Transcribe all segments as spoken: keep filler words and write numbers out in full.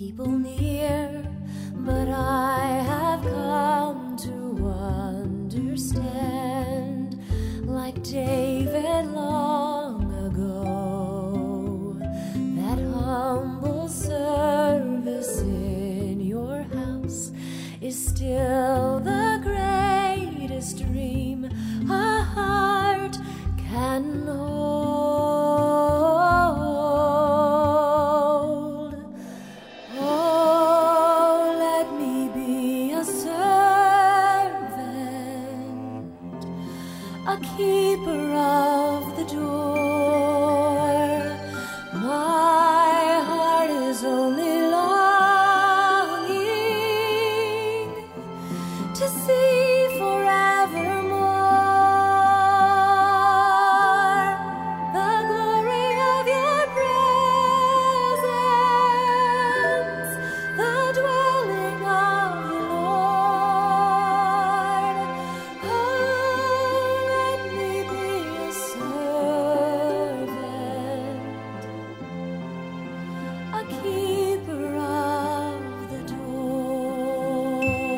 people near, but I have come to understand, like David long ago, that humble service in your house is still the greatest dream a heart can hold. Oh, let me be a servant, a keeper of the door. My heart is only longing to see forevermore the glory of your presence, the dwelling of the Lord. Oh, let me be a servant, a keeper of the door.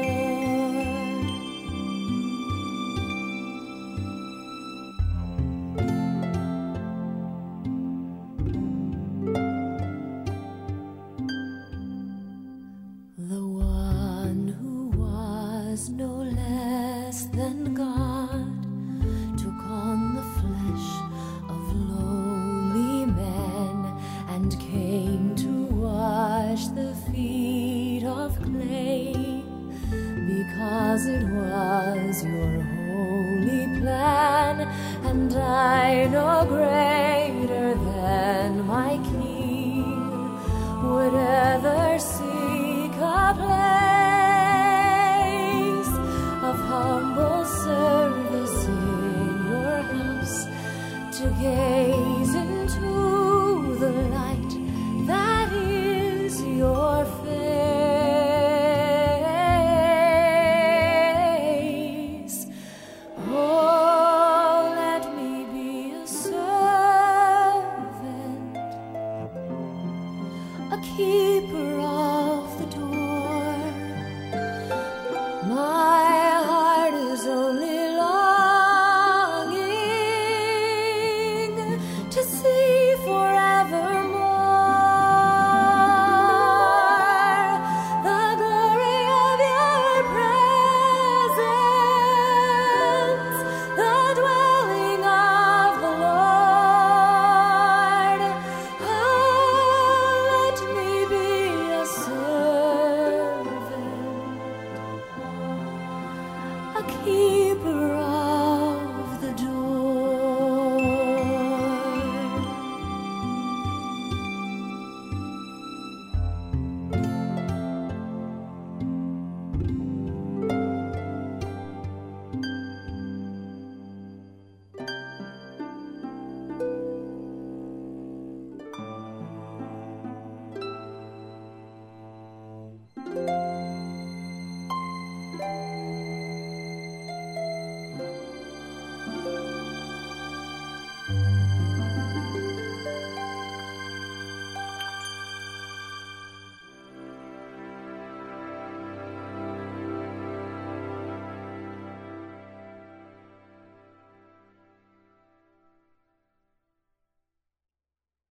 The one who was no less than God took on the flesh of lowly men and came to wash the feet of clay, because it was your holy plan, and I know greater than my King would ever seek a place of humble service in your house, to gaze into the light that is your face. Oh, let me be a servant, a keeper of